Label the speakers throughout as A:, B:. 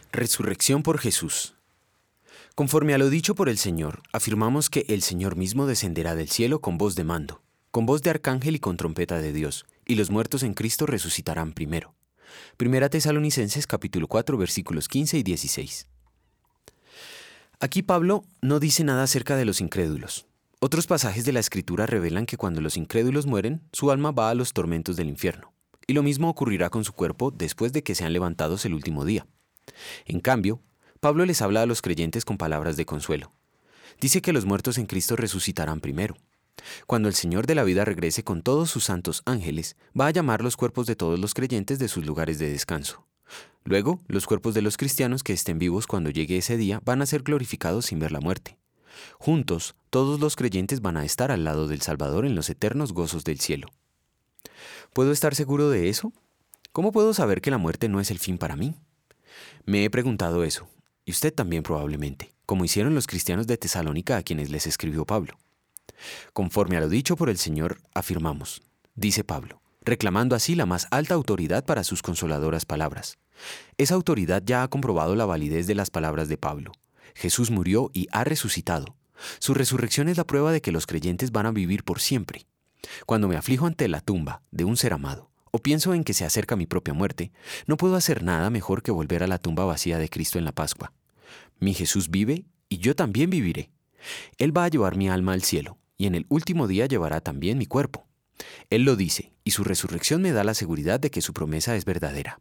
A: Resurrección por Jesús. Conforme a lo dicho por el Señor, afirmamos que el Señor mismo descenderá del cielo con voz de mando, con voz de arcángel y con trompeta de Dios, y los muertos en Cristo resucitarán primero. Primera Tesalonicenses capítulo 4 versículos 15 y 16. Aquí Pablo no dice nada acerca de los incrédulos. Otros pasajes de la Escritura revelan que cuando los incrédulos mueren, su alma va a los tormentos del infierno, y lo mismo ocurrirá con su cuerpo después de que sean levantados el último día. En cambio, Pablo les habla a los creyentes con palabras de consuelo. Dice que los muertos en Cristo resucitarán primero. Cuando el Señor de la vida regrese con todos sus santos ángeles, va a llamar los cuerpos de todos los creyentes de sus lugares de descanso. Luego, los cuerpos de los cristianos que estén vivos cuando llegue ese día van a ser glorificados sin ver la muerte. Juntos, todos los creyentes van a estar al lado del Salvador en los eternos gozos del cielo. ¿Puedo estar seguro de eso? ¿Cómo puedo saber que la muerte no es el fin para mí? Me he preguntado eso, y usted también probablemente, como hicieron los cristianos de Tesalónica a quienes les escribió Pablo. Conforme a lo dicho por el Señor, afirmamos, dice Pablo, reclamando así la más alta autoridad para sus consoladoras palabras. Esa autoridad ya ha comprobado la validez de las palabras de Pablo. Jesús murió y ha resucitado. Su resurrección es la prueba de que los creyentes van a vivir por siempre. Cuando me aflijo ante la tumba de un ser amado, o pienso en que se acerca mi propia muerte, no puedo hacer nada mejor que volver a la tumba vacía de Cristo en la Pascua. Mi Jesús vive y yo también viviré. Él va a llevar mi alma al cielo, y en el último día llevará también mi cuerpo. Él lo dice, y su resurrección me da la seguridad de que su promesa es verdadera.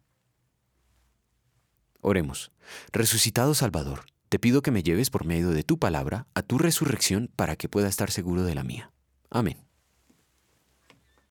A: Oremos. Resucitado Salvador, te pido que me lleves por medio de tu palabra a tu resurrección para que pueda estar seguro de la mía. Amén.